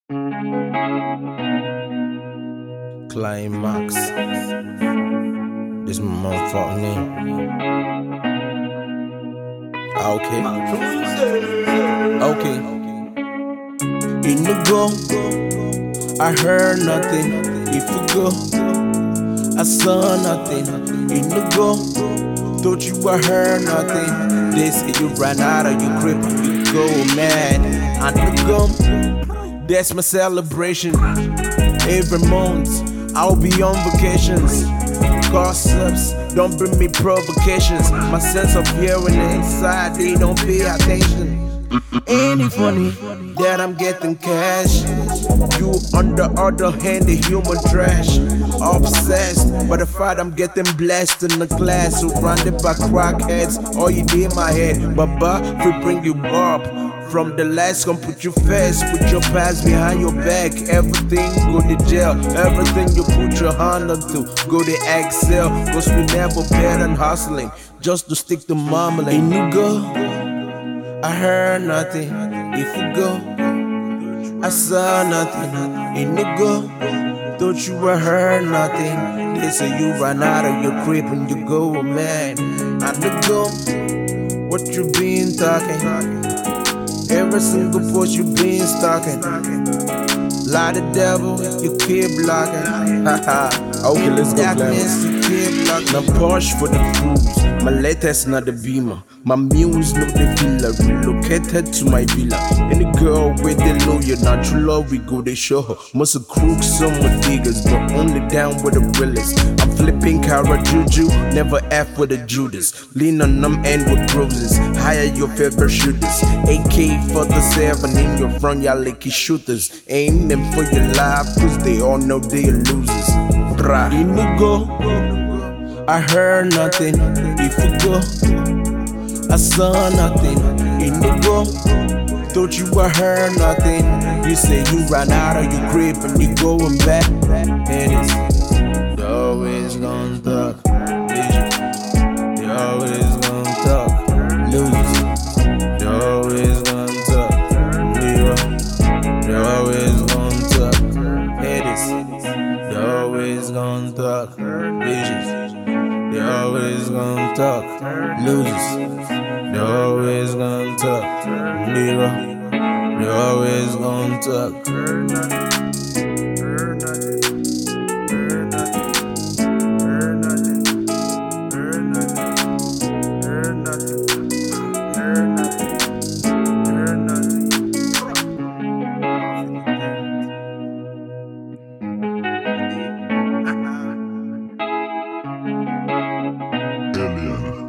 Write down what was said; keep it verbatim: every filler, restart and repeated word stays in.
Climax. This my motherfucking name. Okay. Okay. In the go, I heard nothing. If you go, I saw nothing. In the go, thought you I heard nothing. They say you ran out of your grip, you go mad. I the go, that's my celebration. Every month, I'll be on vacations. Gossips, don't bring me provocations. My sense of hearing inside, they don't pay attention. Ain't it funny that I'm getting cash? You on the other hand, the human trash. Obsessed by the fact I'm getting blessed in the class. Surrounded by crackheads, all you need my head. Baba, we bring you up. From the last gon' put you first, put your past behind your back. Everything go to jail, everything you put your hand onto, go to excel. Cause we never bet on hustling, just to stick to marmalade. And you go, I heard nothing. If you go, I saw nothing. And you go, thought you were heard nothing. They say you ran out of your crib and you go, man. And you go, what you been talking? Every single post you been stalking. Lie the devil, you keep blocking. Haha, okay, let's go, darkness, you keep blocking. Now push for the cruise. My latest not the beamer. My muse no the villa. Relocated to my villa. Any girl with the lawyer, not true love, we go they show her. Must a crook, some with diggers, but only down with the realest. I'm flipping Kara Juju, never F with a Judas. Lean on them end with bruises. Hire your favorite shooters. A K for the seven in your front, y'all licky shooters. Aim them for your life, cause they all know they are losers. Bra. In the go, I heard nothing. If you go, I saw nothing. In the go, thought you I heard nothing. You say you ran out of your grip and you going back. And it's, you always gonna talk. You always gonna talk. Lose. You always gonna talk. You always gonna talk. Headies. You always gonna talk. Bitches. They always gonna talk. Losers. They always gonna talk. Nigga. They always gonna talk. Alien.